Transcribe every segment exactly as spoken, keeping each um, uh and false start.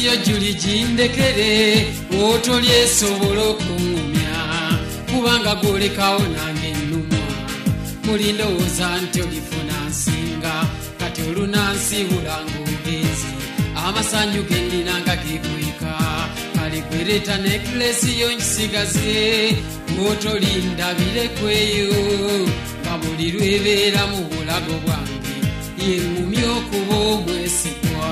yo juli jindekere otolyesobola okungumya kubanga golekawo nange nnumwa mulindowooza nti olifuna nsinga kati olunansibula ng'ogenzi amasanyu gendinanga gekuyika kale gwereeta nekulesi yo nkisigaze otolindabirекweyo nga buli lwebeera mu bulago bwange yengumi okuba omwesigwa.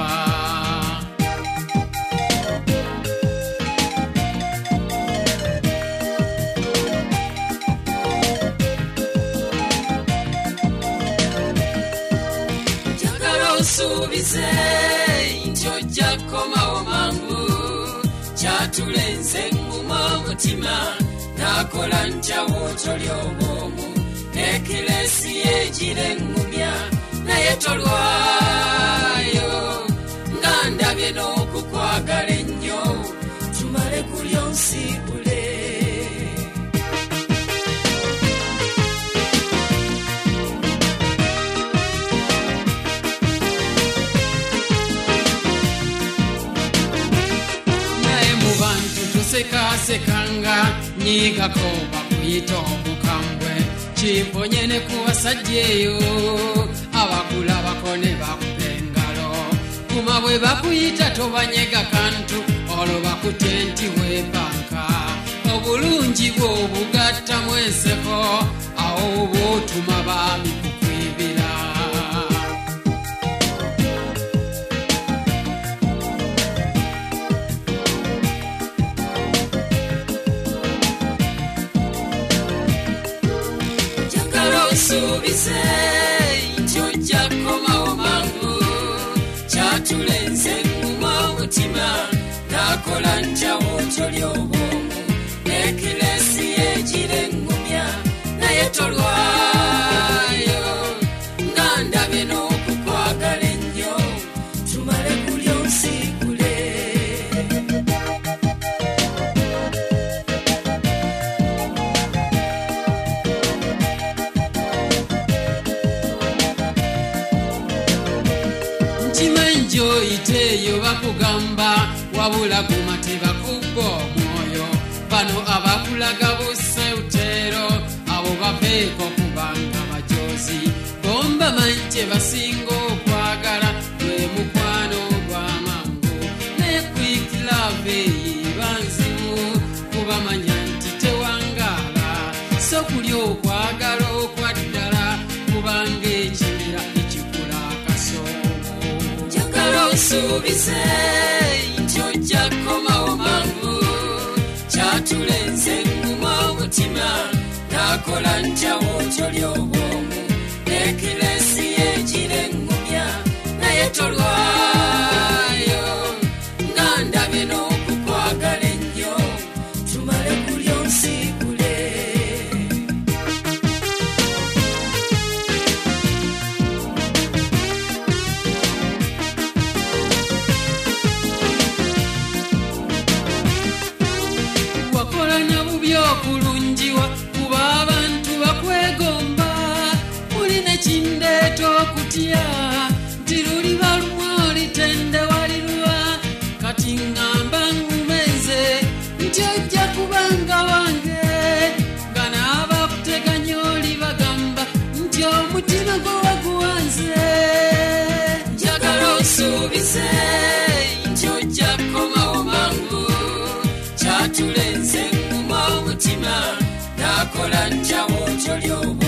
Njagala onsuubize nti ojja kukomawo mangu kyatulenze nguma omutima nakola ntyawo toli obwomu nekilesi yegire ngumya naye tolwayo nga ndabye n'okukwagala ennyo tumale kulya onsiibule. Naye mu bantu tusekasekanga nyigako bakuyita omukambwe kimponye ne ku basajja eyo abakulabako ne bakuba engalo kuma bwe bakuyita tobanyega kantu olwo bakutye nti weepanka obulungi bwe obugattamu enseko awo oba otuma baami kukwibira. Onsuubize nti ojja kukomawo mangu kyatulenze nguma omutima nakola ntyawo toli obwomu nekilesi yegire ngumya naye tolwayo nga ndabye n'okukwagala ennyo tumale kulya onsiibule. Iteyo bakugamba wabula guma tebakugwa omwoyo bano abakulaga buseutero abo babeeko kubanga bajozi bomba manje basinga okwagala gwe mukwano gw'amangu naye kwikilave banzimu kubamanya nti tewangala so kulya okwagala okwaddala kubanga ekibira ekikula akasoobo. Onsuubize nti ojja kukomawo mangu kyatulenze nguma omutima nakola ntyawo toli obwomu nekilesi yegire ngumya naye tolwayo nga ndabye n'okukwagala ennyo tumale kulya onsiibule. Okulungiwa kuba abantu bakwegomba muline kindeeta okutya nti luli balumwa olitende walirwa kati ngamba ngumeze nti ojja kubanga wange nga n'abakuteganya oli bagamba nti omutima gwe waguwanze. Njagala onsuubize nti ojja kukomawo mangu kyatulenze omutima nakola ntyawo toli obwomu